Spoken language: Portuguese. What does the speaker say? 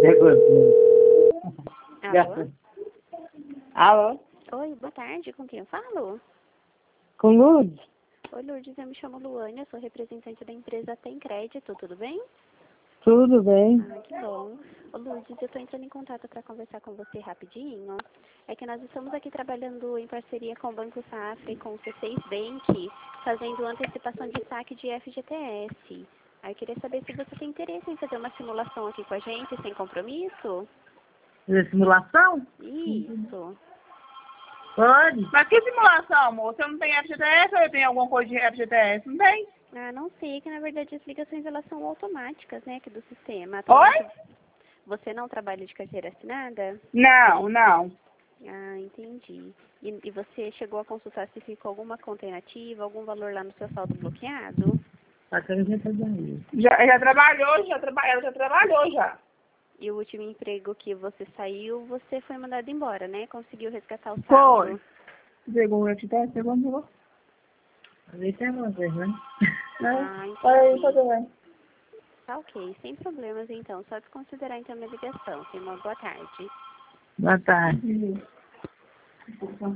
Alô? Alô? Oi, boa tarde. Com quem eu falo? Com Lourdes? Oi, Lourdes. Eu me chamo Luane. Eu sou representante da empresa Tem Crédito. Tudo bem? Tudo bem. Ah, que bom. Ô, Lourdes, eu estou entrando em contato para conversar com você rapidinho. É que nós estamos aqui trabalhando em parceria com o Banco Safra e com o C6 Bank, fazendo antecipação de saque de FGTS. Aí eu queria saber se você tem interesse em fazer uma simulação aqui com a gente, sem compromisso? Fazer simulação? Isso. Pode. Mas que simulação, amor? Você não tem FGTS ou eu tenho alguma coisa de FGTS? Não tem? Ah, não sei, que na verdade as ligações elas são automáticas, né, aqui do sistema. Oi? Você não trabalha de carteira assinada? Não, não. Ah, entendi. E você chegou a consultar se ficou alguma conta inativa, algum valor lá no seu saldo bloqueado? Só que a gente tá aí. Já trabalhou, ela já trabalhou já. E o último emprego que você saiu, você foi mandado embora, né? Conseguiu resgatar o Foi. saldo? Pegou o FGTS, pegou. Fazer isso é uma vez, né? Ah, Aí, entendi. fazer bem. Tá ok, sem problemas então. Só desconsiderar então a minha ligação. Tenha uma boa tarde. Boa tarde.